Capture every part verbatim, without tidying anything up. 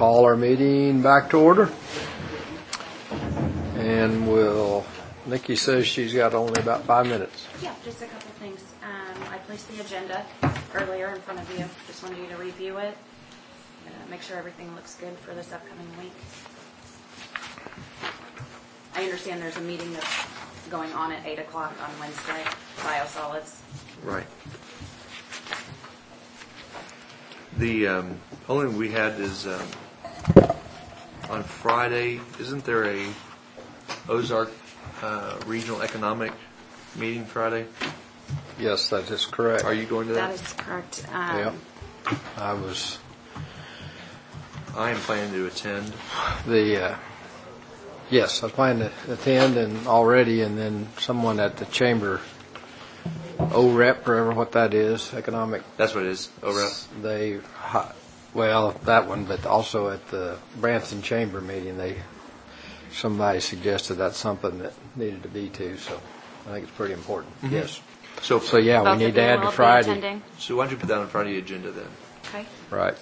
call our meeting back to order. And we'll, Nikki says she's got only about five minutes. Yeah, just a couple things. Um, I placed the agenda earlier in front of you. Just wanted you to review it. Uh, make sure everything looks good for this upcoming week. I understand there's a meeting that's going on at eight o'clock on Wednesday, biosolids. Right. The um, only thing we had is um, on Friday, isn't there a Ozark uh, Regional Economic meeting Friday? Yes, that is correct. Are you going to that? That is correct. Um, Yep. I was I am planning to attend. the, uh, yes, I was planning to attend and already, and then someone at the chamber, O R E P, whatever what that is, economic. That's what it is, O R E P. They, well, that one, but also at the Branson Chamber meeting, they, somebody suggested that's something that needed to be too, so I think it's pretty important. Mm-hmm. Yes. So, So yeah, both we need of to you add will to be Friday. attending? so why don't you put that on Friday agenda then? Okay. Right.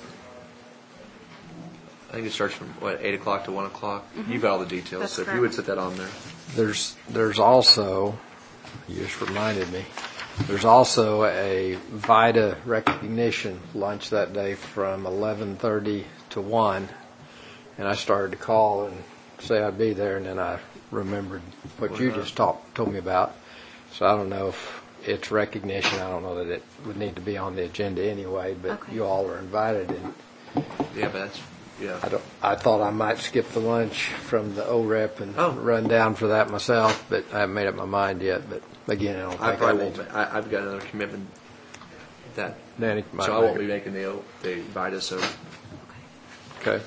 I think it starts from, what, eight o'clock to one o'clock? Mm-hmm. You've got all the details, That's so if correct. you would set that on there. There's there's also, you just reminded me, there's also a VITA recognition lunch that day from eleven thirty to one, and I started to call and say I'd be there, and then I remembered what you just talked told me about. So I don't know if it's recognition. I don't know that it would need to be on the agenda anyway, but Okay. you all are invited, and Yeah, but that's, yeah. I don't. I thought I might skip the lunch from the O R E P and Oh. run down for that myself, but I haven't made up my mind yet. But again, I don't think I I, probably need won't. to. ma- I, I've got another commitment that, Danny might so I won't make be it. making the O- the VITA. So Okay.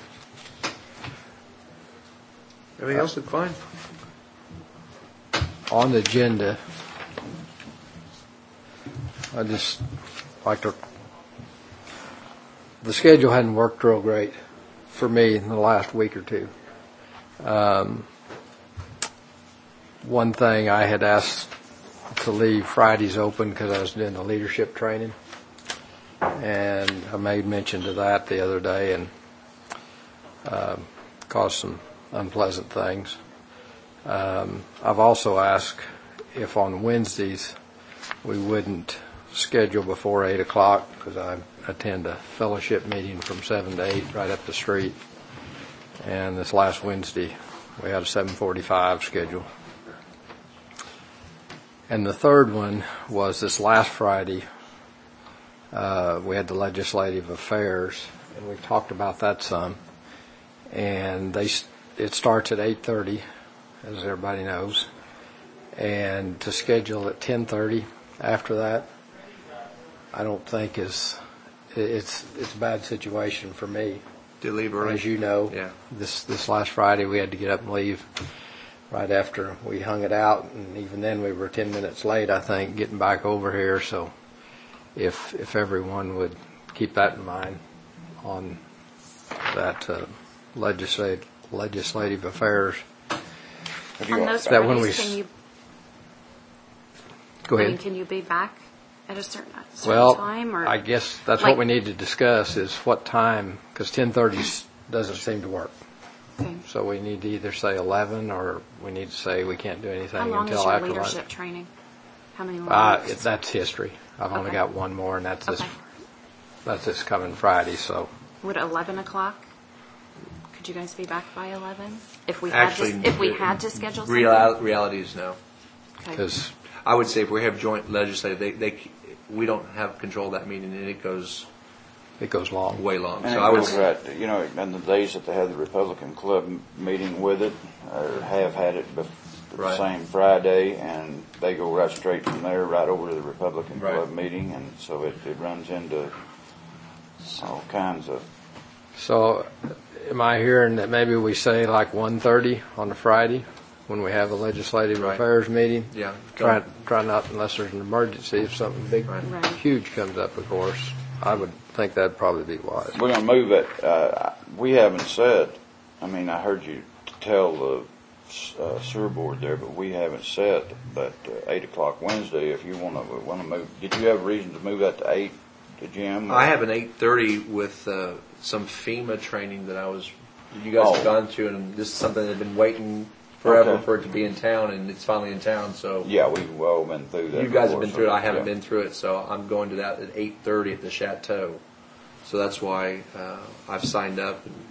everything else looked fine. On the agenda, I just like to. The schedule hadn't worked real great for me in the last week or two. Um, one thing I had asked to leave Fridays open because I was doing the leadership training, and I made mention to that the other day, and um, caused some unpleasant things. Um, I've also asked if on Wednesdays we wouldn't schedule before eight o'clock because I attend a fellowship meeting from seven to eight right up the street. And this last Wednesday we had a seven forty-five schedule. And the third one was this last Friday. Uh, we had the legislative affairs, and we talked about that some. And they it starts at eight thirty, as everybody knows, and to schedule at ten thirty after that, I don't think is it's it's a bad situation for me. To leave early. As you know, Yeah. this this last Friday we had to get up and leave right after we hung it out, and even then we were ten minutes late, I think, getting back over here. So if if everyone would keep that in mind on that uh, legislative legislative affairs. Have you On all- those That when we Fridays, s- can you? Go I ahead. mean, can you be back at a certain, a certain Well, time? Or I guess that's like- what we need to discuss is what time, because ten thirty doesn't seem to work. Okay. So we need to either say eleven, or we need to say we can't do anything How long is until your after leadership lunch. training? How many more Uh, weeks? it, that's history. I've only Okay. got one more, and that's this. Okay. That's this coming Friday. So Would eleven o'clock? Could you guys be back by eleven? If we Actually, had to, if we had to schedule something. Real, reality is no. Okay. because I would say if we have joint legislative, they, they we don't have control of that meeting, and it goes it goes long. way long. And So it I would goes right, you know, and the days that they have the Republican Club m- meeting with it, or have had it bef- the Right. same Friday, and they go right straight from there, right over to the Republican Right. Club meeting, and so it, it runs into all kinds of, So, am I hearing that maybe we say like one thirty on a Friday when we have a legislative Right. affairs meeting? Yeah. Try try not unless there's an emergency. If something big, Right. Right. huge comes up, of course, I would think that'd probably be wise. we're gonna move it, uh, we haven't said, I mean, I heard you tell the uh, sewer board there, but we haven't said that uh, eight o'clock Wednesday, if you wanna, wanna move, did you have a reason to move that to eight? to Jim? I have an eight thirty with uh, some FEMA training that I was, you guys have Oh. gone to, and this is something they've been waiting forever Okay. for it to be in town, and it's finally in town. So Yeah, we've all been through that. you guys before, have been so, through it. I haven't yeah. been through it, so I'm going to that at eight thirty at the Chateau. So that's why uh, I've signed up. And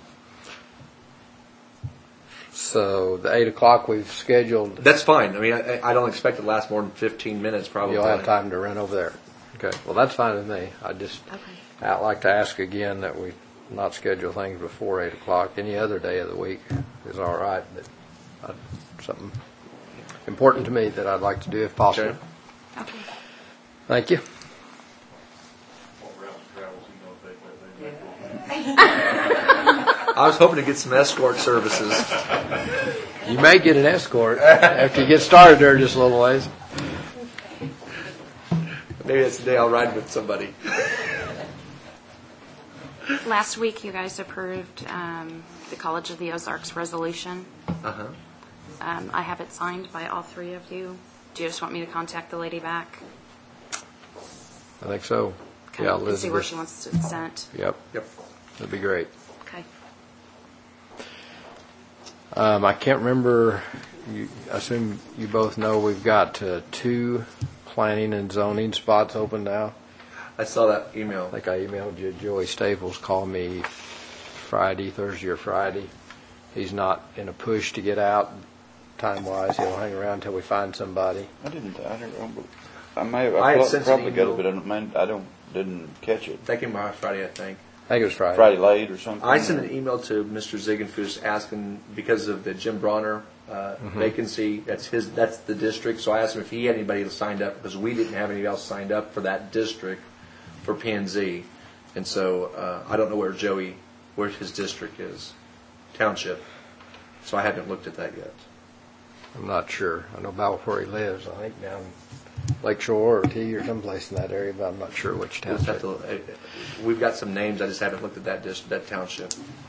So the eight o'clock we've scheduled, that's fine. I mean, I, I don't expect it to last more than fifteen minutes, probably. you'll have time to run over there. Okay, well, that's fine with me. I just, Okay. I'd like to ask again that we not schedule things before eight o'clock. Any other day of the week is all right, but I- something important to me that I'd like to do if possible. Okay. Okay. Thank you. I was hoping to get some escort services. You may get an escort after you get started there just a little ways. Maybe that's the day I'll ride with somebody. Last week, you guys approved um, the College of the Ozarks resolution. Uh-huh. Um, I have it signed by all three of you. Do you just want me to contact the lady back? I think so. Okay, Yeah, and see where Elizabeth. she wants it sent. Yep, Yep. that'd be great. Okay. Um, I can't remember, you, I assume you both know we've got uh, two planning and zoning spots open now. I saw that email. I think I emailed you, Joey Staples called me Friday, Thursday or Friday. He's not in a push to get out time-wise. He'll hang around until we find somebody. I didn't, I don't remember. I may have, I I had pro- sent an probably got email. it, but I don't, man, I don't, didn't catch it. That came by Friday, I think. I think it was Friday. Friday late or something? I sent an email to Mister Ziegenfuss asking, because of the Jim Bronner uh, vacancy, that's his, that's the district, so I asked him if he had anybody signed up, because we didn't have anybody else signed up for that district for P and Z. And so uh, I don't know where Joey, where his district is, township. So I haven't looked at that yet. I'm not sure. I know about where he lives. I think down Lake Shore or T or someplace in that area, but I'm not sure which We'll just have township. to- uh, We've got some names, I just haven't looked at that dis, that township.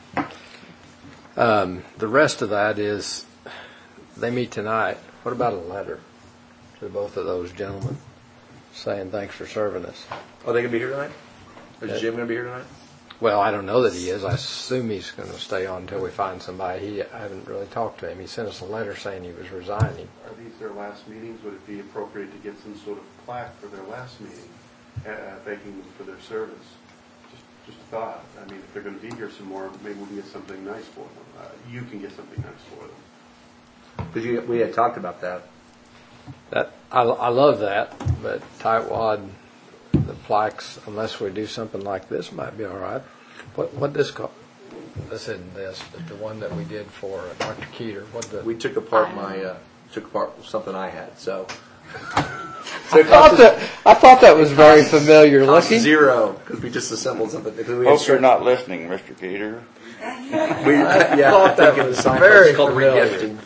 Um, the rest of that is, they meet tonight. What about a letter to both of those gentlemen saying thanks for serving us? Are they going to be here tonight? Is Yeah. Jim going to be here tonight? Well, I don't know that he is. I assume he's going to stay on until we find somebody. He, I haven't really talked to him. He sent us a letter saying he was resigning. Are these their last meetings? Would it be appropriate to get some sort of plaque for their last meeting, uh, thanking them for their service? Just, just a thought. I mean, if they're going to be here some more, maybe we can get something nice for them. Uh, you can get something nice for them. Because you, we had talked about that. That I, I love that, but tightwad, the plaques, unless we do something like this, might be all right. What what this called? This isn't this, but the one that we did for uh, Doctor Keeter. What the? We took apart my, uh, took apart something I had, so. So I it thought cost us- that I thought that was very familiar cost looking. zero, because we just assembled something. Because we had Hope you're certain- not listening, Mister Peter. We, yeah, thought I that think it was signed- very it's called familiar. regifting.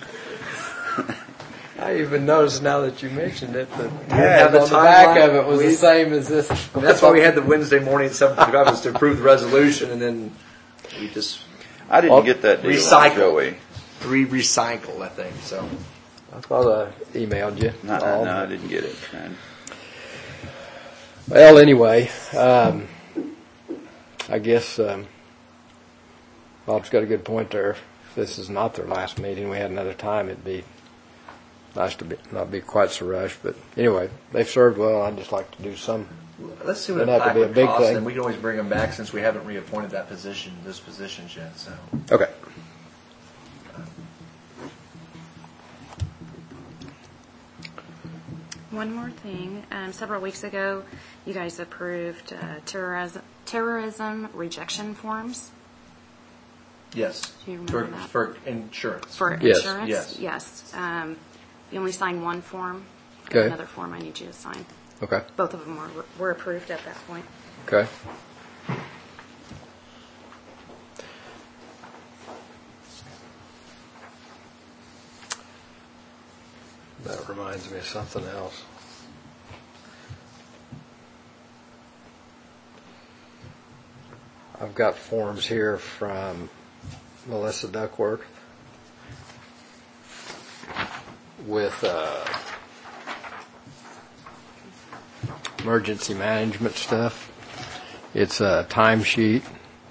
I even noticed now that you mentioned it that Yeah, the the on the back timeline, of it was we- the same as this. And that's why we had the Wednesday morning at seven forty-five was to approve the resolution, and then we just I didn't Well, get that deal recycle. on Joey. re-recycle, I think, so. I thought I emailed you. No, all, no, I but- didn't get it, man. Well, anyway, um, I guess um, Bob's got a good point there. If this is not their last meeting, we had another time, it'd be nice to be, not be quite so rushed. But anyway, they've served well. I'd just like to do some. Let's see what Doesn't a have to plaque be a would big cost, thing. and we can always bring them back since we haven't reappointed that position, those positions yet, so. Okay. One more thing. Um, several weeks ago, you guys approved uh, terrorism, terrorism rejection forms Yes. Do you For, remember that? for insurance. for Yes. insurance. Yes. Yes. Um, you only sign one form. Okay. Another form I need you to sign. Okay. Both of them were, were approved at that point. Okay. That reminds me of something else. I've got forms here from Melissa Duckworth with uh, emergency management stuff. It's a timesheet,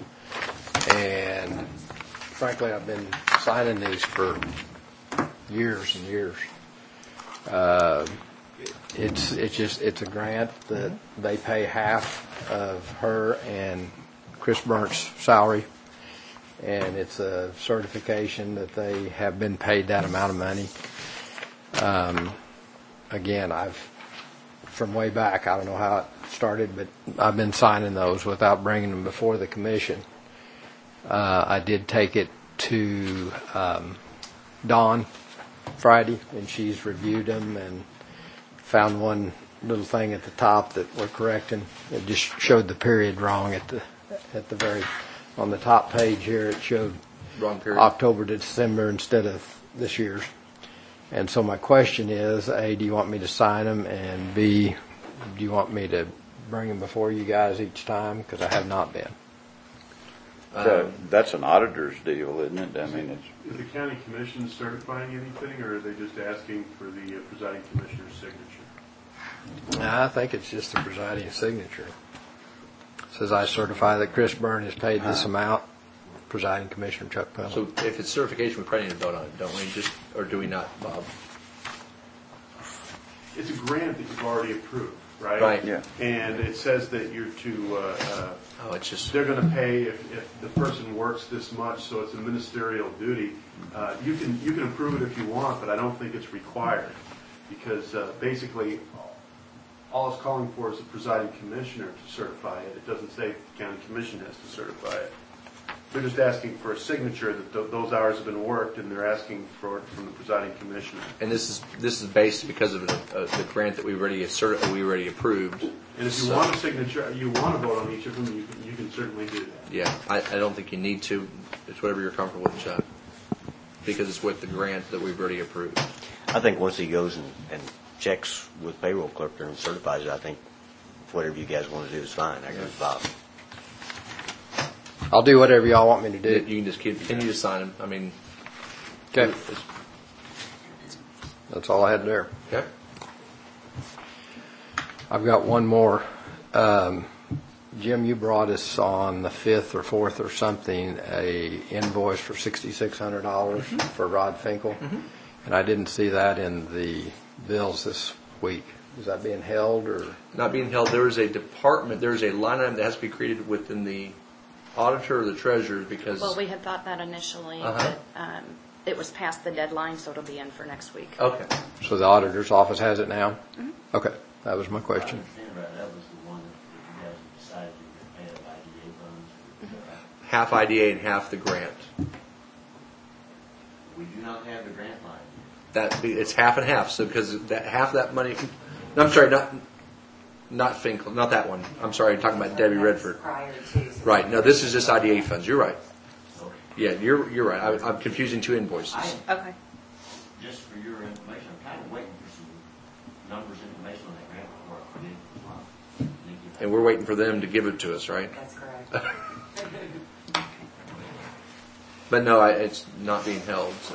and frankly, I've been signing these for years and years. Uh, it's it's just it's a grant that they pay half of her and Chris Burnt's salary, and it's a certification that they have been paid that amount of money. Um, again, I've from way back. I don't know how it started, but I've been signing those without bringing them before the commission. Uh, I did take it to um, Dawn Friday, and she's reviewed them and found one little thing at the top that we're correcting. It just showed the period wrong at the at the very on the top page here. It showed Wrong period. October to December instead of this year's. And so my question is, A, do you want me to sign them? And B, do you want me to bring them before you guys each time? Because I have not been. That- Um, That's an auditor's deal, isn't it? I mean, it's, Is the county commission certifying anything, or are they just asking for the uh, presiding commissioner's signature? I think it's just the presiding signature. It says, I certify that Chris Byrne has paid this amount. Presiding Commissioner Chuck Pennell. So if it's certification, we probably need to vote on it, don't we? Just or do we not, Bob? It's a grant that you've already approved, right? Right. yeah. And it says that you're to, uh, uh, Oh, it's just they're going to pay if, if the person works this much, so it's a ministerial duty. Uh, you can you can approve it if you want, but I don't think it's required, because uh, basically all it's calling for is the presiding commissioner to certify it. It doesn't say the county commission has to certify it. They're just asking for a signature that th- those hours have been worked, and they're asking for it from the presiding commissioner. and this is this is based because of the, uh, the grant that we already assert, we already approved. And if you So- want a signature, you want to vote on each of them, you can, you can certainly do that. Yeah, I, I don't think you need to. It's whatever you're comfortable with, Chuck, because it's with the grant that we've already approved. I think once he goes and, and checks with payroll clerk there and certifies it, I think whatever you guys want to do is fine. I agree with Bob. I'll do whatever y'all want me to You do. can just keep, continue to sign them. I mean, Okay. it's- That's all I had there. okay. I've got one more. Um, Jim, you brought us on the fifth or fourth or something, a invoice for sixty-six hundred dollars for Rod Finkel. And I didn't see that in the bills this week. Is that being held or? Not being held. There is a department. There is a line item that has to be created within the auditor or the treasurer because. Well, we had thought that initially, Uh-huh. but um, it was past the deadline, so it'll be in for next week. Okay. So the auditor's office has it now? Okay, that was my I question. understand right, that was the one that you guys decided you were going to pay of I D A funds. Half I D A and half the grant. We do not have the grant line. That be, it's half and half. So because that half of that money. No, I'm sorry, not not Finkel, not that one. I'm sorry, I'm talking about Debbie Redford. Prior to. so- Right. No, this is just I D A funds. You're right. Okay. Yeah, you're you're right. I, I'm confusing two invoices. I, Okay. just for your information, I'm kind of waiting for some numbers, information on that grant before I put it in the file. Thank you. And we're waiting for them to give it to us, right? That's correct. But no, I, it's not being held. So.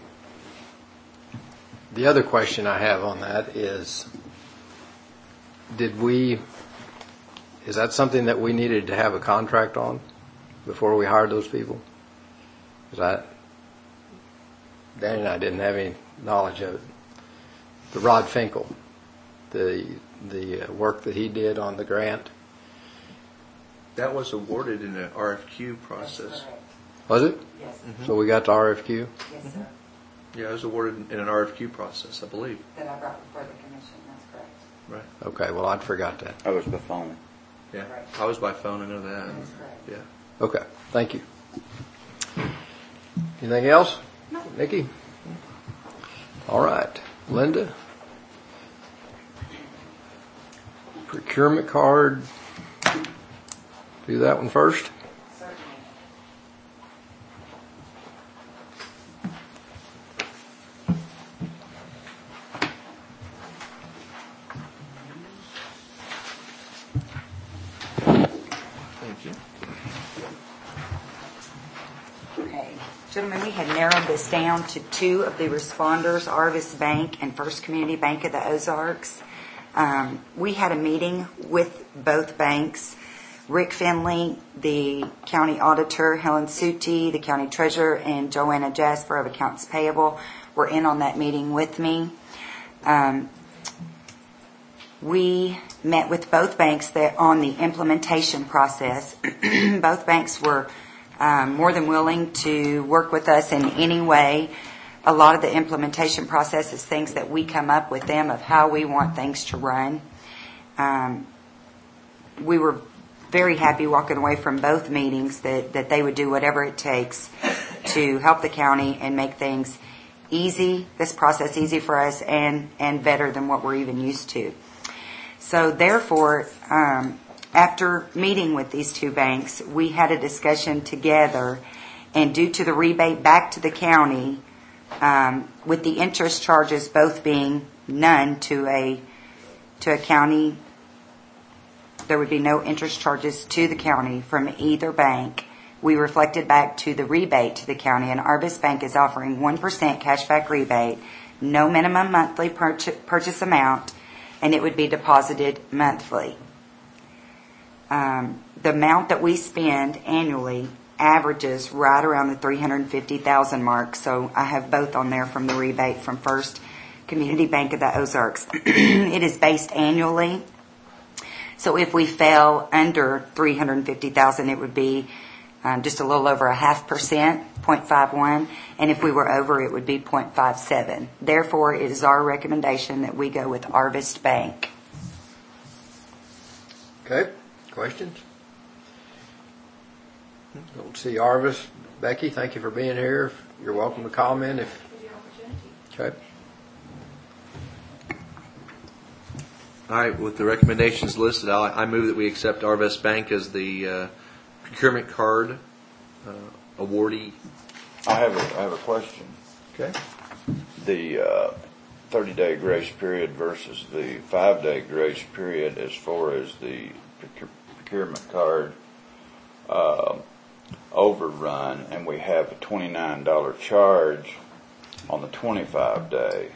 The other question I have on that is, did we, is that something that we needed to have a contract on before we hired those people? Because I, Danny and I didn't have any knowledge of it. The Rod Finkel, the, the uh, work that he did on the grant, That was awarded in an R F Q That's process. correct. was it? Yes, So we got the R F Q? yes, sir. Yeah, it was awarded in an R F Q process, I believe. That I brought before the commission, that's correct. Right. Okay, well, I'd forgot that. I was by phone. Yeah. Right. I was by phone. I know that. That's correct. Yeah. Okay, thank you. Anything else? No. Nikki? All right. Linda? Procurement card. Do that one first. Certainly. Thank you. Okay. Gentlemen, we had narrowed this down to two of the responders, Arvis Bank and First Community Bank of the Ozarks. Um, we had a meeting with both banks. Rick Finley, the county auditor, Helen Suti, the county treasurer, and Joanna Jasper of accounts payable were in on that meeting with me. Um, we met with both banks that on the implementation process. Both banks were um, more than willing to work with us in any way. A lot of the implementation process is things that we come up with them of how we want things to run. Um, we were very happy walking away from both meetings that, that they would do whatever it takes to help the county and make things easy, this process easy for us and, and better than what we're even used to. So therefore, um, after meeting with these two banks, we had a discussion together, and due to the rebate back to the county, um, with the interest charges both being none to a to a county, there would be no interest charges to the county from either bank. We reflected back to the rebate to the county, and Arvis Bank is offering one percent cashback rebate, no minimum monthly purchase, purchase amount, and it would be deposited monthly. Um, the amount that we spend annually averages right around the three hundred fifty thousand dollars mark, so I have both on there from the rebate from First Community Bank of the Ozarks. It is based annually, so if we fell under three hundred fifty thousand dollars, it would be um, just a little over a half percent, zero point five one, and if we were over, it would be zero point five seven. Therefore, it is our recommendation that we go with Arvest Bank. Okay, questions? Don't see Arvis. Becky, thank you for being here. You're welcome to comment if. Okay. All right, with the recommendations listed, I'll, I move that we accept Arvest Bank as the uh, procurement card uh, awardee. I have a, I have a question. Okay. The uh, thirty-day grace period versus the five-day grace period as far as the procure- procurement card uh, overrun, and we have a twenty-nine dollars charge on the twenty-five day.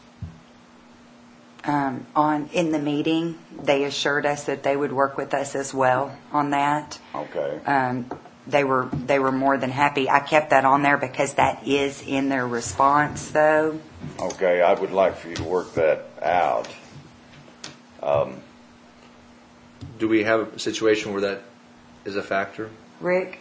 Um, on in the meeting, they assured us that they would work with us as well on that. Okay. Um, they were they were more than happy. I kept that on there because that is in their response, though. Okay, I would like for you to work that out. Um, Do we have a situation where that is a factor? Rick?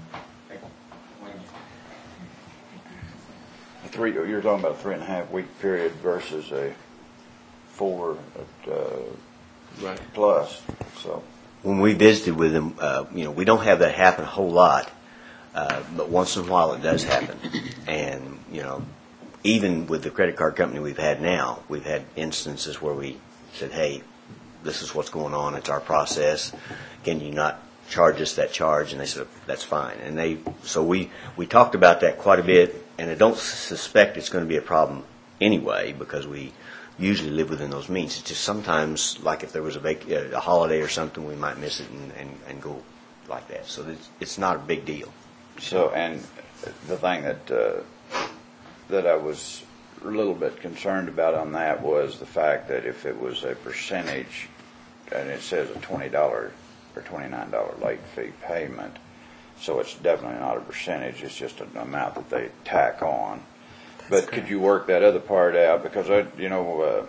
three, you're talking about a three and a half week period versus a four uh, Right. plus. So When we visited with them, uh, you know, we don't have that happen a whole lot, uh, but once in a while it does happen. And, you know, even with the credit card company we've had now, we've had instances where we said, hey, this is what's going on, it's our process, can you not charge us that charge? And they said, that's fine. And they, so we, we talked about that quite a bit, and I don't suspect it's going to be a problem anyway, because we usually live within those means. It's just sometimes, like if there was a, vac- a holiday or something, we might miss it and, and, and go like that. So it's, it's not a big deal. So, and the thing that uh, that I was a little bit concerned about on that was the fact that if it was a percentage, and it says a twenty dollars or twenty-nine dollars late fee payment, so it's definitely not a percentage, it's just an amount that they tack on. But could you work that other part out? Because, I, you know, uh,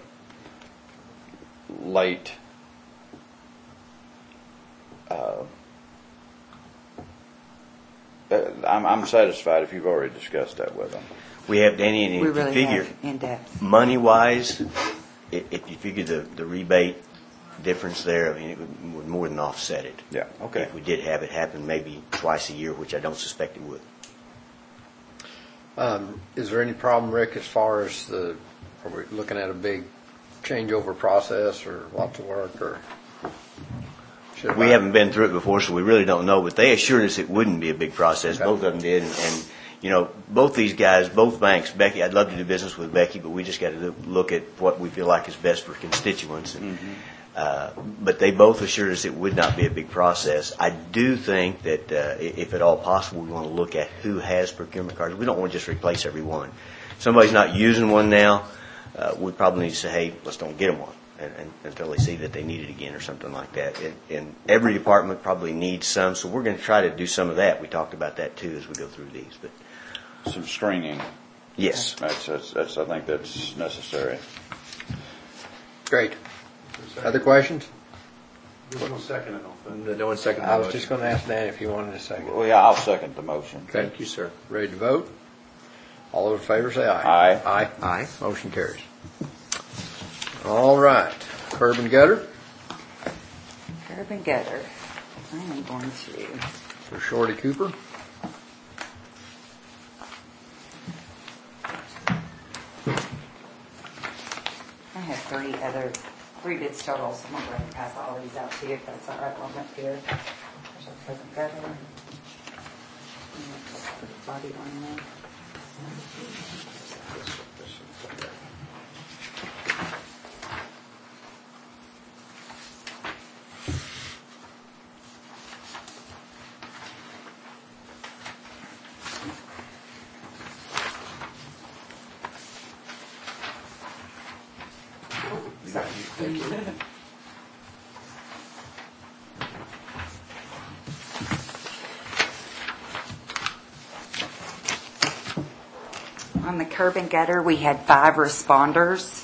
late, uh, I'm, I'm satisfied if you've already discussed that with them. We have, Danny, and We if you really figure, have in depth. money-wise, if, if you figure the, the rebate difference there, I mean, it would, would more than offset it. Yeah, okay. If we did have it happen maybe twice a year, which I don't suspect it would. Um, is there any problem, Rick, as far as the, are we looking at a big changeover process or lots of work, or? should We I- haven't been through it before, so we really don't know, but they assured us it wouldn't be a big process. Okay. Both of them did. And, and, you know, both these guys, both banks, Becky, I'd love to do business with Becky, but we just got to look at what we feel like is best for constituents. And, Mm-hmm. uh, but they both assured us it would not be a big process. I do think that uh, i- if at all possible, we want to look at who has procurement cards. We don't want to just replace every one. If somebody's not using one now, uh, we probably need to say, hey, let's don't get them one. and, and, until they see that they need it again or something like that. It, and every department probably needs some, so we're going to try to do some of that. We talked about that too as we go through these. But Some screening. yes, That's, that's, that's, I think that's necessary. Great. Other questions? There's no second, I don't think. No one second the I was motion. just going to ask Dan if you wanted a second. Well, yeah, I'll second the motion. Thank you, sir. Ready to vote? All those in favor say aye. Aye. Aye. Aye. Motion carries. All right. Curb and gutter Curb and gutter. I am going to, for Shorty Cooper. I have three other, three bids total, so I'm going to go ahead and pass all of these out to you if that's all right while I'm up here. There's our curb and gutter. And let's put a body on there. On the curb and gutter, we had five responders.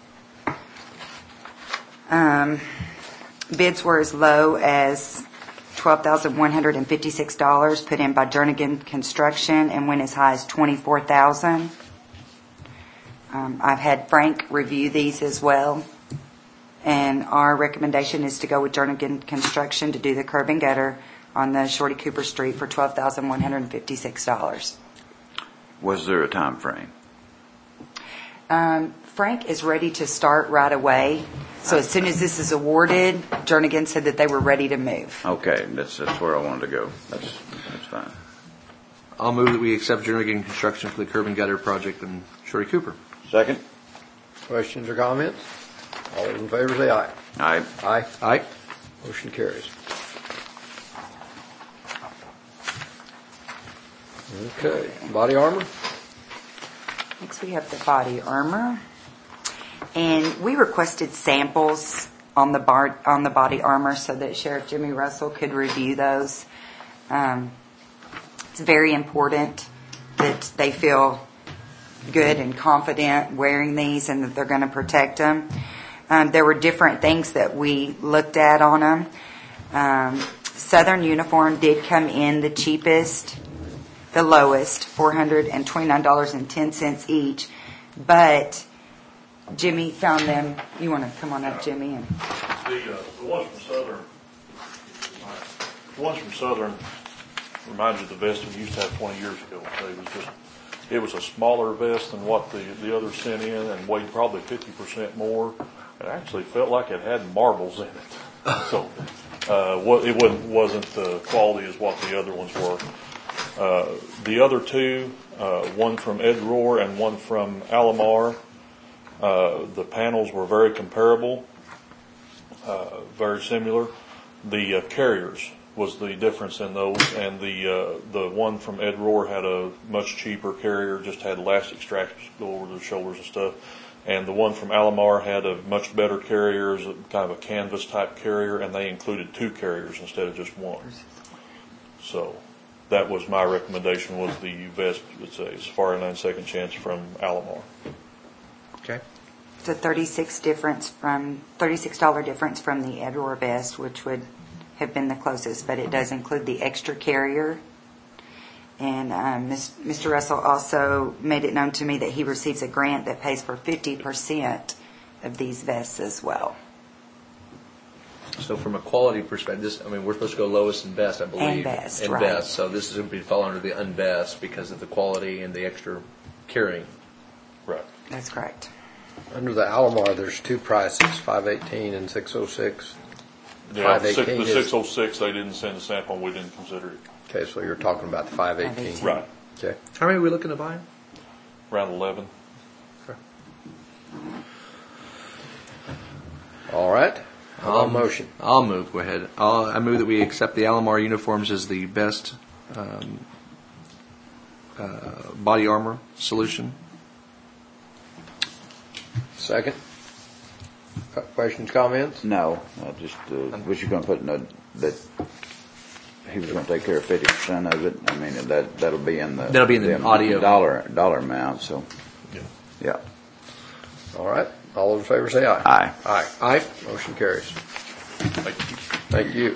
Um, bids were as low as twelve thousand one hundred fifty-six dollars put in by Jernigan Construction and went as high as twenty-four thousand dollars. Um, I've had Frank review these as well. And our recommendation is to go with Jernigan Construction to do the curb and gutter on the Shorty Cooper Street for twelve thousand one hundred fifty-six dollars. Was there a time frame? Um, Frank is ready to start right away. So as soon as this is awarded, Jernigan said that they were ready to move. Okay, that's, that's where I wanted to go. That's, that's fine. I'll move that we accept Jernigan Construction for the curb and gutter project in Shorty Cooper. Second? Questions or comments? All those in favor say aye. Aye. Aye. Aye. Motion carries. Okay. Body armor? Next we have the body armor. And we requested samples on the bar, on the body armor so that Sheriff Jimmy Russell could review those. Um, it's very important that they feel good and confident wearing these and that they're going to protect them. Um, there were different things that we looked at on them. Um, Southern Uniform did come in the cheapest, the lowest, four hundred twenty-nine dollars and ten cents each. But Jimmy found them. You want to come on up, Jimmy? And The, uh, the ones from Southern, the ones from Southern remind you of the vest we used to have twenty years ago. It was just, it was a smaller vest than what the, the others sent in and weighed probably fifty percent more. It actually felt like it had marbles in it. So, uh, what, it wasn't, wasn't the quality as what the other ones were. Uh, the other two, uh, one from Ed Rohr and one from Alamar, uh, the panels were very comparable, uh, very similar. The uh, carriers was the difference in those, and the uh, the one from Ed Rohr had a much cheaper carrier, just had elastic straps go over the shoulders and stuff. And the one from Alamar had a much better carrier, it was kind of a canvas type carrier, and they included two carriers instead of just one. So that was my recommendation, was the vest, it's a Safari nine Second Chance from Alamar. Okay. it's a thirty-six difference from thirty-six dollar difference from the Ed Rohr vest, which would have been the closest, but it does include the extra carrier. And um, Mister Russell also made it known to me that he receives a grant that pays for fifty percent of these vests as well. So from a quality perspective, this, I mean, we're supposed to go lowest and best, I believe. And best, And right. best. So this is going to be fall under the unbest because of the quality and the extra carrying. Right. That's correct. Under the Alomar, there's two prices, five eighteen and six oh six. Yeah, the six- five eighteen the is- six oh six, they didn't send a sample, and we didn't consider it. Okay, so you're talking about the five eighteen. five eighteen. Right. Okay. How many are we looking to buy? Around eleven. All right. I'll Um, motion. I'll move. Go ahead. I'll, I move that we accept the Alamar uniforms as the best um, uh, body armor solution. Second. Questions, comments? No, I just, uh, was you gonna put in a, that he was gonna take care of fifty percent of it? I mean, that, that'll be in the. That'll be in the audio. Dollar, dollar amount, so, Yeah. yeah. All right. All those in favor say aye. Aye. Aye. Aye. Motion carries. Thank you. Thank you.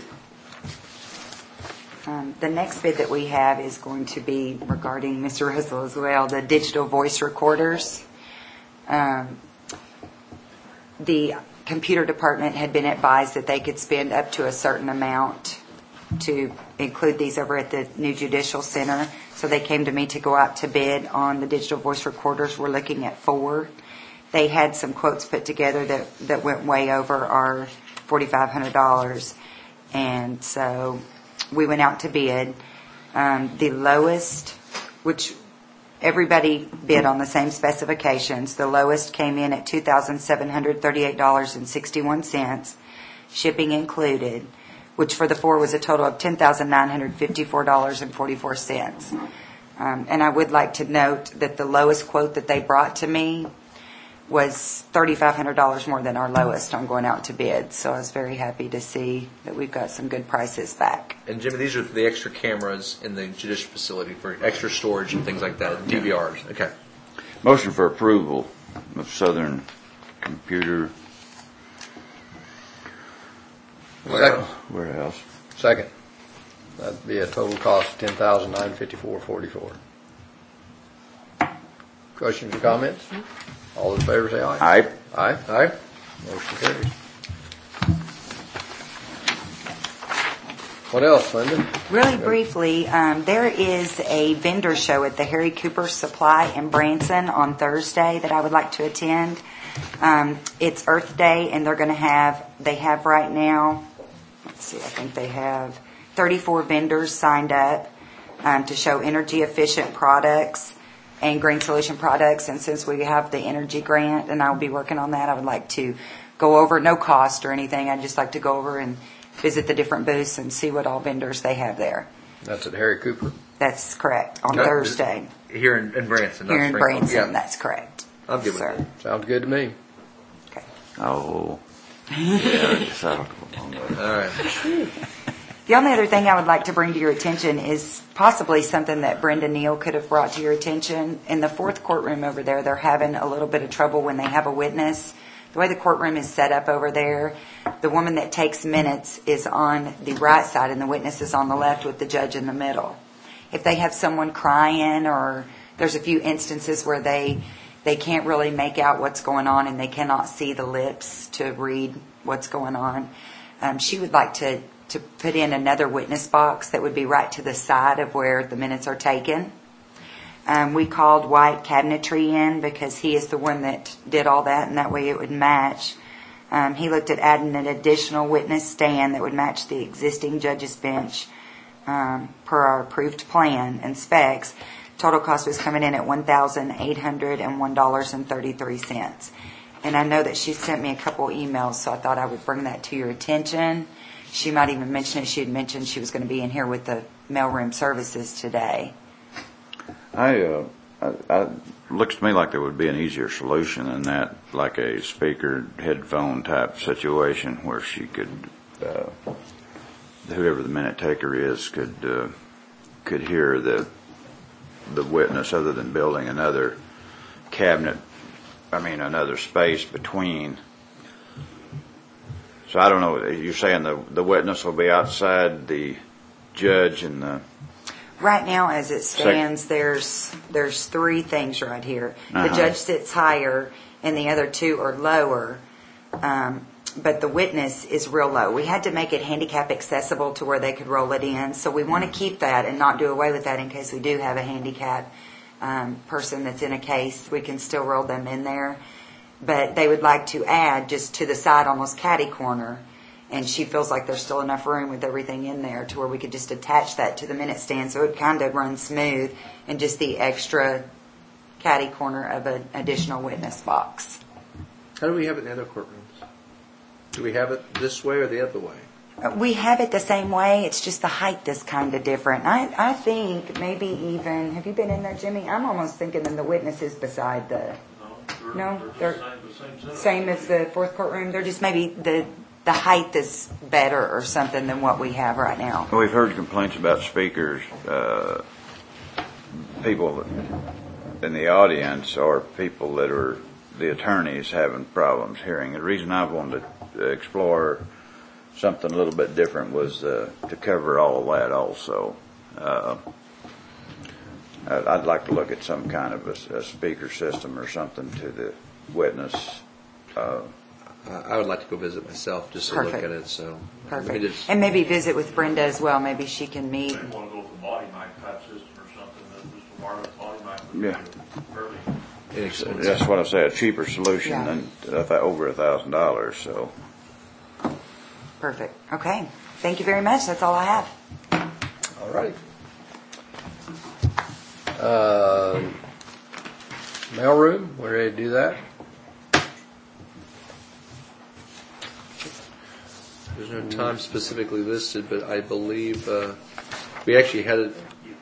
Um, The next bid that we have is going to be regarding Mister Russell as well, the digital voice recorders. Um, The computer department had been advised that they could spend up to a certain amount to include these over at the new judicial center. So they came to me to go out to bid on the digital voice recorders. We're looking at four. They had some quotes put together that, that went way over our forty-five hundred dollars. And so we went out to bid. Um, the lowest, which everybody bid on the same specifications, the lowest came in at two thousand seven hundred thirty-eight dollars and sixty-one cents, shipping included, which for the four was a total of ten thousand nine hundred fifty-four dollars and forty-four cents. Um, and I would like to note that the lowest quote that they brought to me was thirty-five hundred dollars more than our lowest on going out to bid. So I was very happy to see that we've got some good prices back. And Jimmy, these are the extra cameras in the judicial facility for extra storage and things like that, D V Rs. Okay. Motion for approval of Southern Computer Second. Warehouse. Second. That'd be a total cost of ten thousand nine hundred fifty-four dollars and forty-four cents. Questions or comments? All those in favor say aye. Aye. Aye. Aye. Motion carries. What else, Linda? Really briefly, um, there is a vendor show at the Harry Cooper Supply in Branson on Thursday that I would like to attend. Um, it's Earth Day, and they're going to have, they have right now, let's see, I think they have thirty-four vendors signed up um, to show energy efficient products and green solution products. And since we have the energy grant and I'll be working on that, I would like to go over, no cost or anything, I'd just like to go over and visit the different booths and see what all vendors they have there. That's at Harry Cooper. That's correct, on Okay. Thursday. Here in, in Branson. not Here in Springfield. Branson, Yeah. that's correct. I'm good with Sir. that. Sounds good to me. Okay. Oh. Yeah, so- All right. The only other thing I would like to bring to your attention is possibly something that Brenda Neal could have brought to your attention. In the fourth courtroom over there, they're having a little bit of trouble when they have a witness. The way the courtroom is set up over there, the woman that takes minutes is on the right side and the witness is on the left with the judge in the middle. If they have someone crying, or there's a few instances where they they can't really make out what's going on and they cannot see the lips to read what's going on, um, she would like to to put in another witness box that would be right to the side of where the minutes are taken. Um, we called White Cabinetry in because he is the one that did all that, and that way it would match. Um, he looked at adding an additional witness stand that would match the existing judge's bench um, per our approved plan and specs. Total cost was coming in at one thousand eight hundred one dollars and thirty-three cents. And I know that she sent me a couple emails, so I thought I would bring that to your attention. She might even mention it. She had mentioned she was going to be in here with the mailroom services today. I, uh, I, I, looks to me like there would be an easier solution than that, like a speaker headphone type situation where she could, uh, whoever the minute taker is, could uh, could hear the the witness, other than building another cabinet. I mean, another space between. So I don't know. You're saying the the witness will be outside the judge and the. Right now, as it stands, there's there's three things right here. The Uh-huh. judge sits higher, and the other two are lower. Um, but the witness is real low. We had to make it handicap accessible to where they could roll it in. So we want to keep that and not do away with that in case we do have a handicap um, person that's in a case. We can still roll them in there. But they would like to add just to the side, almost catty corner. And she feels like there's still enough room with everything in there to where we could just attach that to the minute stand so it would kind of run smooth, and just the extra catty corner of an additional witness box. How do we have it in the other courtrooms? Do we have it this way or the other way? We have it the same way, it's just the height is kind of different. I, I think maybe even, have you been in there, Jimmy? I'm almost thinking that the witness is beside the, No, we're No, They're they're the same, the same setup. same as the fourth courtroom. They're just maybe the the height is better or something than what we have right now. We've heard complaints about speakers, uh, people in the audience or people that are the attorneys having problems hearing. The reason I wanted to explore something a little bit different was uh, to cover all of that also. Uh, I'd I'd like to look at some kind of a, a speaker system or something to the witness. Uh, I would like to go visit myself just to look Perfect. at it, so. let me Perfect. just- And maybe visit with Brenda as well. Maybe she can meet. They want to go with a body mic type system or something, that just a wireless body mic would Yeah. be perfect. inexpensive. That's what I said, a cheaper solution Yeah. than uh, th- over a thousand dollars, so. Perfect. Okay. Thank you very much. That's all I have. All righty. Uh, Mailroom, we're ready to do that? There's no time specifically listed, but I believe uh, we actually had it.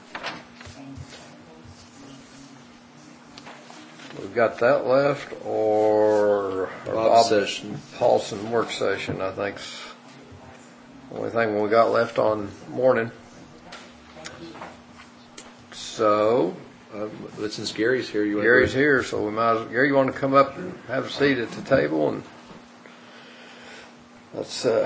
We've got that left, or or Bob session. Paulson work session, I think's the only thing we got left on morning. So, Uh, but since Gary's here, you want Gary's to here, so we might as, Gary, you want to come up and have a seat at the table and let's uh,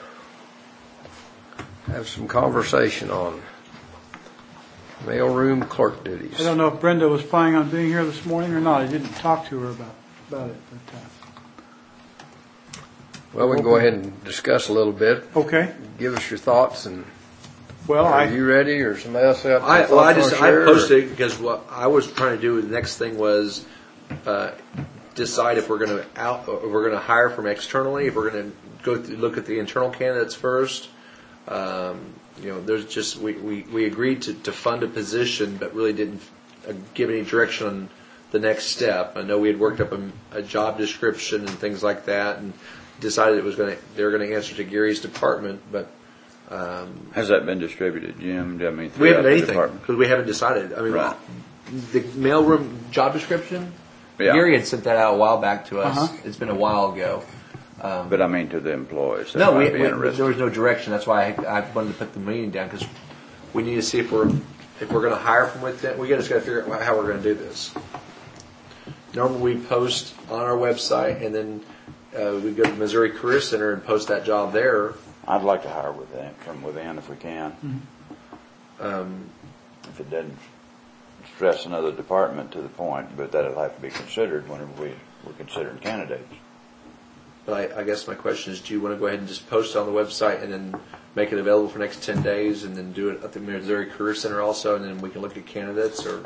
have some conversation on mailroom clerk duties. I don't know if Brenda was planning on being here this morning or not. I didn't talk to her about, about it. But, uh, Well, we can go ahead and discuss a little bit. okay. Give us your thoughts, and Well, are I, you ready, or somebody else have I, thoughts well, I wanna just I share, or- posted it because what I was trying to do. The next thing was uh, decide if we're going to out, if we're going to hire from externally, if we're going to go through, look at the internal candidates first. Um, you know, there's just we, we, we agreed to, to fund a position, but really didn't uh, give any direction on the next step. I know we had worked up a, a job description and things like that, and decided it was going to they were going to answer to Gary's department, but. Um, Has that been distributed, Jim? I mean, We haven't throughout done the anything department? because we haven't decided. I mean, Right. the mailroom job description. Yeah. Gary had sent that out a while back to us. Uh-huh. It's been a while ago. Um, But I mean to the employees. that no, we, might be we, interested. there was no direction. That's why I, I wanted to put the meeting down because we need to see if we're if we're going to hire from within. We just got to figure out how we're going to do this. Normally, we post on our website, and then uh, we go to the Missouri Career Center and post that job there. I'd like to hire within, from within if we can. Mm-hmm. Um, If it doesn't stress another department to the point, but that'll have to be considered whenever we, we're considering candidates. But I, I guess my question is, do you want to go ahead and just post it on the website and then make it available for the next ten days and then do it at the Missouri Career Center also, and then we can look at candidates or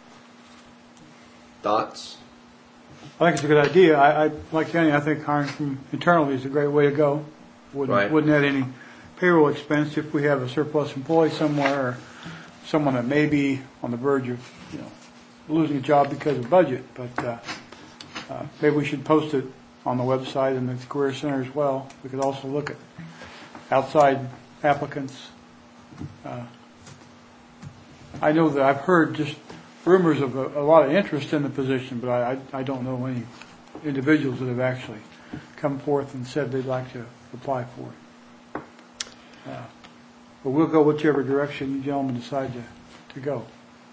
thoughts? I think it's a good idea. I, I like Kenny. I think hiring from internally is a great way to go. Wouldn't, Right. wouldn't add any payroll expense if we have a surplus employee somewhere or someone that may be on the verge of, you know, losing a job because of budget. But uh, uh, maybe we should post it on the website and the Career Center as well. We could also look at outside applicants. Uh, I know that I've heard just rumors of a, a lot of interest in the position, but I, I, I don't know any individuals that have actually come forth and said they'd like to apply for it. Uh, but we'll go whichever direction you gentlemen decide to, to go.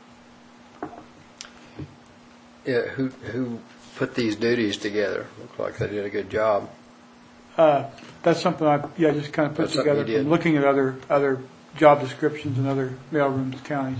Yeah, who who put these duties together? Looks like they did a good job. Uh, that's something I, yeah, just kind of put That's something together you did. from looking at other, other job descriptions in other mailrooms, counties.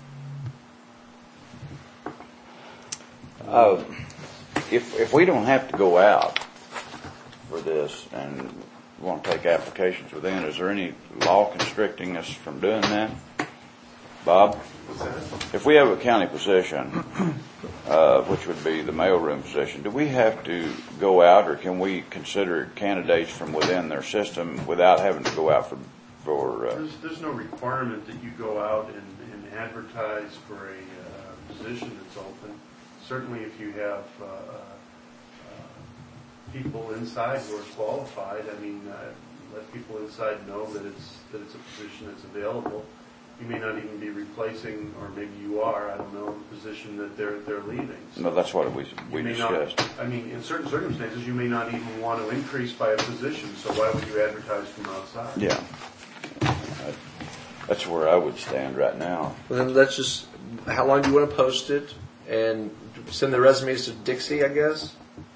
Uh, if, if we don't have to go out for this and want to take applications within, is there any law constricting us from doing that? Bob? If we have a county position, uh, which would be the mailroom position, do we have to go out, or can we consider candidates from within their system without having to go out for, for, uh, There's, there's no requirement that you go out and, and advertise for a uh, position that's open. Certainly if you have uh, uh, people inside who are qualified, I mean, uh, let people inside know that it's, that it's a position that's available. you may not even be replacing, or maybe you are, I don't know, the position that they're, they're leaving. So No, that's what we, we you may not- discussed. I mean, in certain circumstances, you may not even want to increase by a position, so why would you advertise from outside? Yeah. That- That's where I would stand right now. Well, then let's just, how long do you want to post it? And send the resumes to Dixie, I guess?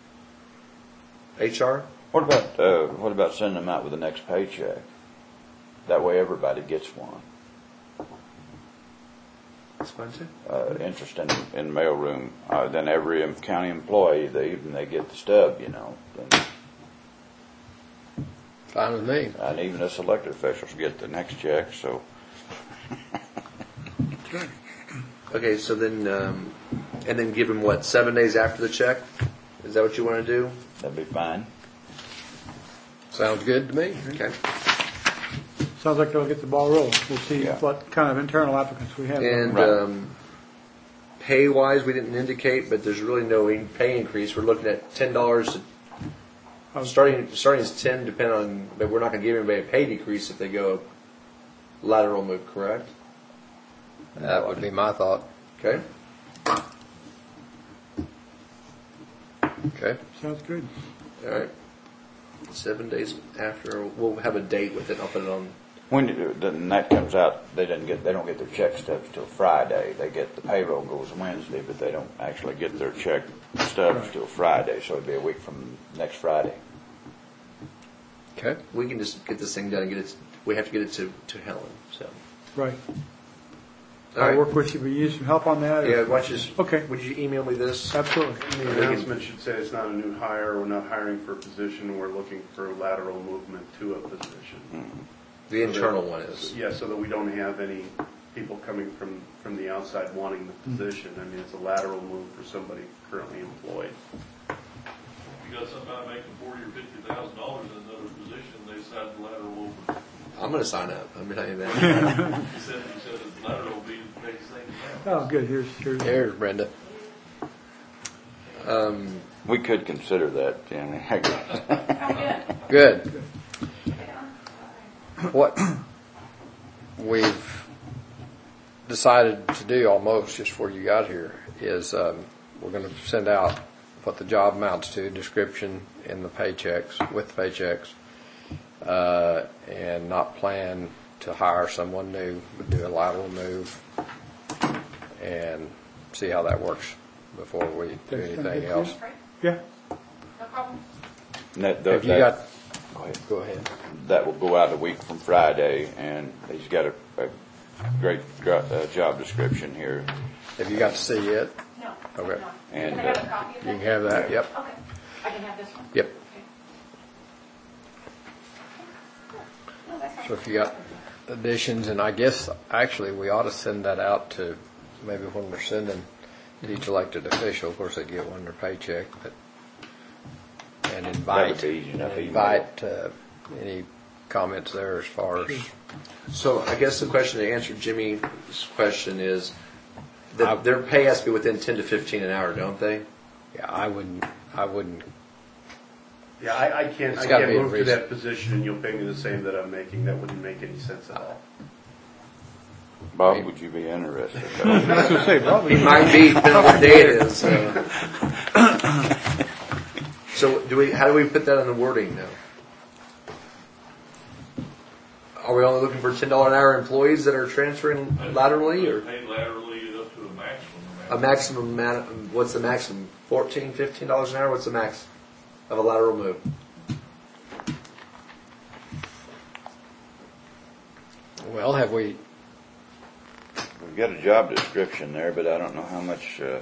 H R? What about, uh, what about sending them out with the next paycheck? That way everybody gets one. That's fine too. Uh, interest in, in mailroom, uh, then every em- county employee, they even, they get the stub, you know. Then, Fine with me. and even us elected officials get the next check, so. Okay, so then, um, and then give him what, seven days after the check? Is that what you want to do? That'd be fine. Sounds good to me. Okay. Sounds like they'll get the ball rolling. We'll see Yeah. what kind of internal applicants we have. And Right. um, pay wise, we didn't indicate, but there's really no in- pay increase. We're looking at ten dollars. Starting starting is ten, depending on, but we're not going to give anybody a pay decrease if they go lateral move. Correct? That would be my thought. Okay. Okay. Sounds good. All right. Seven days after, we'll have a date with it. I'll put it on. When did- then that comes out, they didn't get, they don't get their check stubs till Friday. They get, the payroll goes Wednesday, but they don't actually get their check stubs till Friday, so it'd be a week from next Friday. Okay. We can just get this thing done and get it. We have to get it to, to Helen. So. Right. All I'll right. work with you, but you need some help on that? or- Yeah. Why don't you just, Okay. Would you email me this? Absolutely. And the announcement should say it's not a new hire, we're not hiring for a position, we're looking for lateral movement to a position. The internal one is. Yeah, so that we don't have any people coming from, from the outside wanting the position. I mean, it's a lateral move for somebody currently employed. If you got somebody making forty or fifty thousand dollars in another position, they decide the lateral over. I'm going to sign up. I'm telling you that. He said, he said the lateral will be the next thing. Oh, good. Here's, here's. There's Brenda. Um, We could consider that, Jamie. Good. What we've decided to do almost just before you got here is um, we're going to send out what the job amounts to, description in the paychecks, with the paychecks, uh, and not plan to hire someone new, but do a lateral move and see how that works before we do That's anything good. else. Yeah. No problem. That, that, Have you got, go ahead. go ahead. That will go out a week from Friday, and he's got a, a great dro- uh, job description here. Have you got to see it? No. Okay. no. And, Can I have uh, a copy of You that? can have that, yep. Okay. I can have this one? Yep. Okay. No, that's fine. So if you got additions, and I guess actually we ought to send that out to, maybe when we're sending each elected official, of course they get one in their paycheck, but, and invite, be easy enough email. invite uh, any comments there as far as, so I guess the question to answer Jimmy's question is I- that their pay has to be within ten to fifteen an hour, don't they? yeah, I wouldn't, I wouldn't, Yeah, I, I can't, It's I gotta can't be a move to reason. that position and you'll pay me the same that I'm making. That wouldn't make any sense at all. Bob, would you be interested? I was going to say, probably. He might be, depending on what day it is. So. So do we? How do we put that in the wording now? Are we only looking for ten dollar an hour employees that are transferring laterally, or Paid laterally up to a maximum amount. a maximum amount? Of, what's the maximum? Fourteen, fifteen dollars an hour. What's the max of a lateral move? well, have we, We've got a job description there, but I don't know how much, uh,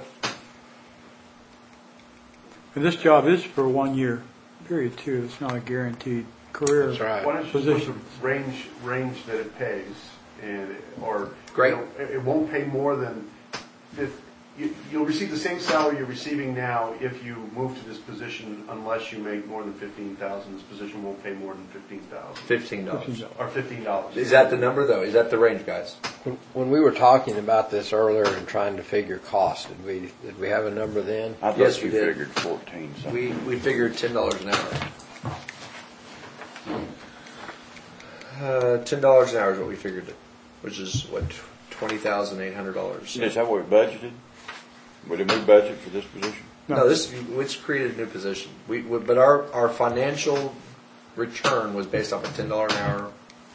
And this job is for one year period too. It's not a guaranteed career. that's right. Why don't you put the Position. range, range that it pays and, or. Great. you know, It, it won't pay more than, if, you, you'll receive the same salary you're receiving now if you move to this position unless you make more than fifteen thousand. This position won't pay more than fifteen thousand. Fifteen dollars. Or fifteen dollars. Is that the number though? Is that the range, guys? When, when we were talking about this earlier and trying to figure cost, did we, did we have a number then? I Yes, thought we you did. figured fourteen something. We we figured ten dollars an hour. Uh, ten dollars an hour is what we figured it. which is what, twenty thousand eight hundred dollars. Is that what we budgeted? Would we budget for this position? No, this, it's created a new position. We, we- but our, our financial return was based off a ten dollars an hour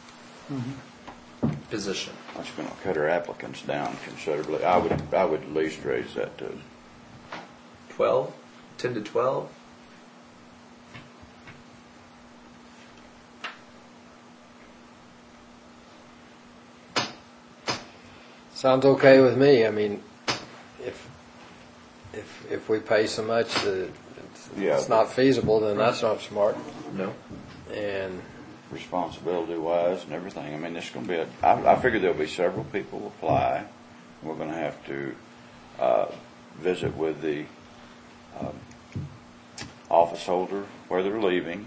position. That's going to cut our applicants down considerably. I would, I would at least raise that to, twelve? ten to twelve? Sounds okay with me. I mean, if, if, if we pay so much that it's, Yeah. it's not feasible, then that's not smart. No. And responsibility wise and everything. I mean, it's going to be a, I, I figure there'll be several people apply. We're going to have to uh, visit with the um, office holder where they're leaving.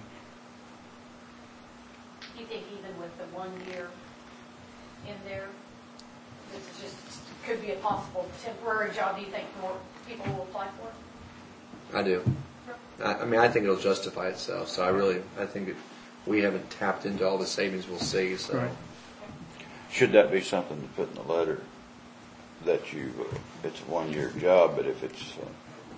Do you think even with the one year in there, this just could be a possible temporary job? Do you think more people will apply for it? I do. I, I mean, I think it'll justify itself. So I really, I think it, we haven't tapped into all the savings we'll see. So Right. Should that be something to put in the letter that you, uh, it's a one-year job, but if it's, uh,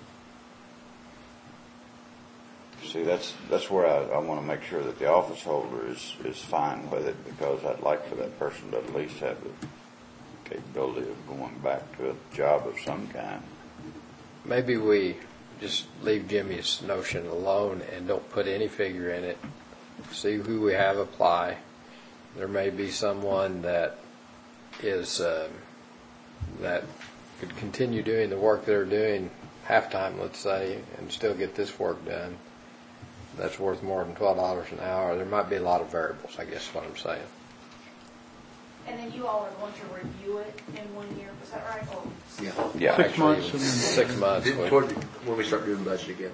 see, that's that's where I, I want to make sure that the office holder is, is fine with it, because I'd like for that person to at least have the capability of going back to a job of some kind. maybe we just leave Jimmy's notion alone and don't put any figure in it. See who we have apply. There may be someone that is um, that could continue doing the work they're doing half-time, let's say, and still get this work done. That's worth more than twelve dollars an hour. There might be a lot of variables, I guess is what I'm saying. And then you all are going to review it in one year, is that right? Or yeah. Yeah. Six Actually, months and then- Six months. Then toward the- when we start doing budget again,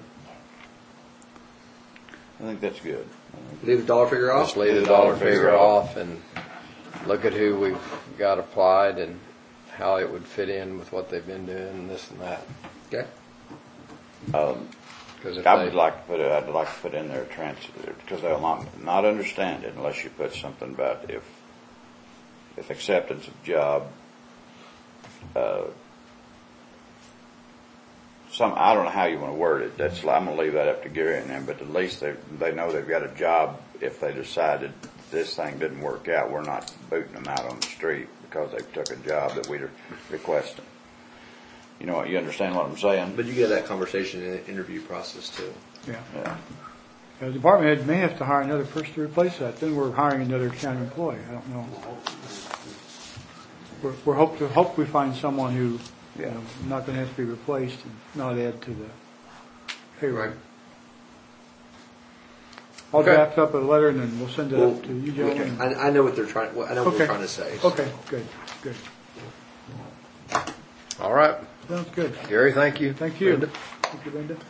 I think that's good. I think leave the dollar figure off. Just leave the dollar figure off and look at who we've got applied and how it would fit in with what they've been doing and this and that. Okay. Um, 'Cause if I they- would like to put it, I'd like to put in there trans, because they'll not, not understand it unless you put something about if, if acceptance of job, uh, some, I don't know how you want to word it. That's, I'm going to leave that up to Gary and them, but at least they, they know they've got a job. If they decided this thing didn't work out, we're not booting them out on the street because they took a job that we're requesting. You know what, you understand what I'm saying? But you get that conversation in the interview process too. Yeah. Yeah. The department head may have to hire another person to replace that. Then we're hiring another county employee. I don't know. We're, we're hope to hope we find someone who, you Yeah. know, not going to have to be replaced and not add to the payroll. Right. I'll Okay. draft up a letter and then we'll send it Well, up to you, okay. gentlemen. I, I know what they're trying. What, I know what we're Okay. trying to say. so. Okay, good, good. All right. Sounds good. Gary, thank you. Thank you. Linda. Thank you, Linda.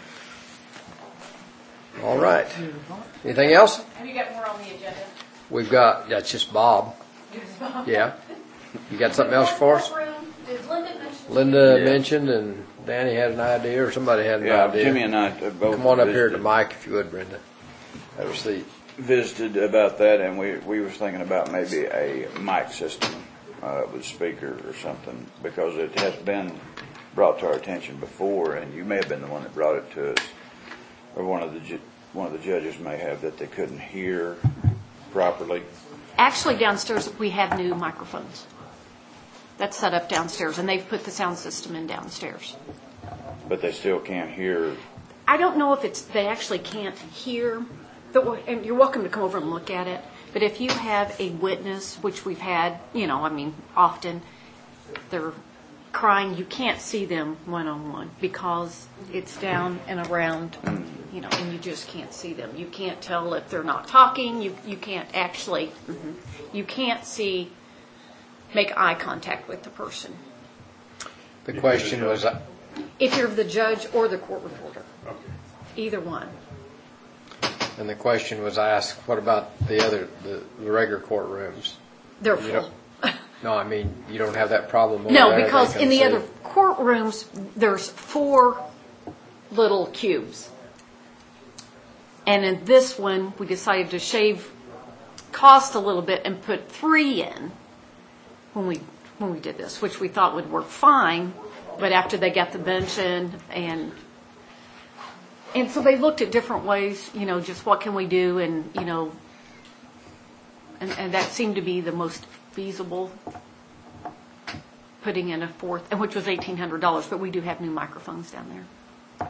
All right. Anything else? have you got more on the agenda? We've got, that's just Bob. Yeah. You got something else for us? Did Linda mention? Linda Yeah. mentioned and Danny had an idea or somebody had an Yeah, idea. Jimmy and I uh, both Come on up here to visited- Mike if you would, Brenda. Have a seat. visited about that, and we we was thinking about maybe a mic system uh, with speaker or something, because it has been brought to our attention before, and you may have been the one that brought it to us, or one of the ju- one of the judges may have, that they couldn't hear properly. Actually, downstairs, we have new microphones. That's set up downstairs, and they've put the sound system in downstairs. But they still can't hear. I don't know if it's, they actually can't hear, the, and you're welcome to come over and look at it, but if you have a witness, which we've had, you know, I mean, often, they're crying, you can't see them one-on-one because it's down and around, you know, and you just can't see them. You can't tell if they're not talking, you, you can't actually, you can't see, make eye contact with the person. The question was, uh, If you're the judge or the court reporter, either one. and the question was asked, what about the other, the the regular courtrooms? They're You full. don't- No, I mean, you don't have that problem over No, there? They because can in the see. other courtrooms, there's four little cubes. And in this one, we decided to shave cost a little bit and put three in. when we, when we did this, which we thought would work fine, but after they got the bench in and, and so they looked at different ways, you know, just what can we do and, you know, and, and that seemed to be the most feasible, putting in a fourth, and which was eighteen hundred dollars, but we do have new microphones down there.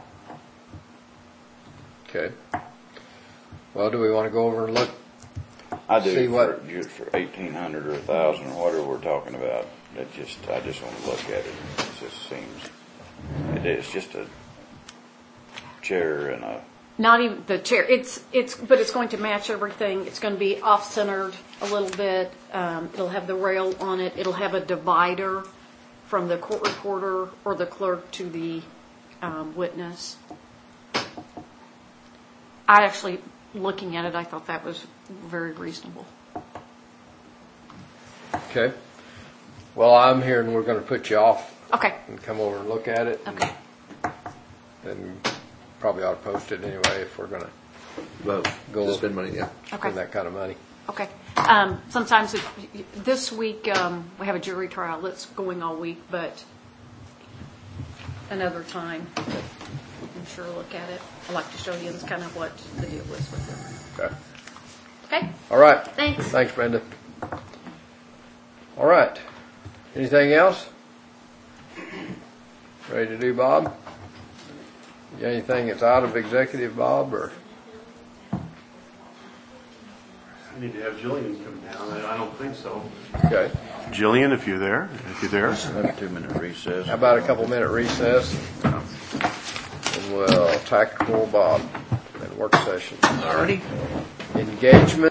Okay. Well, do we want to go over and look? I do See for, what- just for eighteen hundred or a thousand, or whatever we're talking about. That just, I just want to look at it. It just seems, it is just a chair and a, Not even the chair. It's it's, but it's going to match everything. It's going to be off-centered a little bit. Um, it'll have the rail on it. It'll have a divider from the court reporter or the clerk to the um, witness. I actually, looking at it, I thought that was very reasonable. Okay. Well, I'm hearing we're going to put you off Okay. and come over and look at it. and- Okay. And probably ought to post it anyway if we're going to Well, Go- to spend money, yeah. Okay. spend that kind of money. Okay. Um, sometimes if, this week um, we have a jury trial that's going all week, but another time, I'm sure look at it. I'd like to show you that's kind of what the deal was with Okay. it. Okay. All right. Thanks. Thanks, Brenda. All right. Anything else? Ready to do, Bob? You got anything that's out of executive, Bob, or? I need to have Jillian come down. I I don't think so. Okay. Jillian, if you're there, if you're there. have a two-minute recess. How about a couple minute recess? And we'll tactical Bob and work session. Alrighty. Engagement.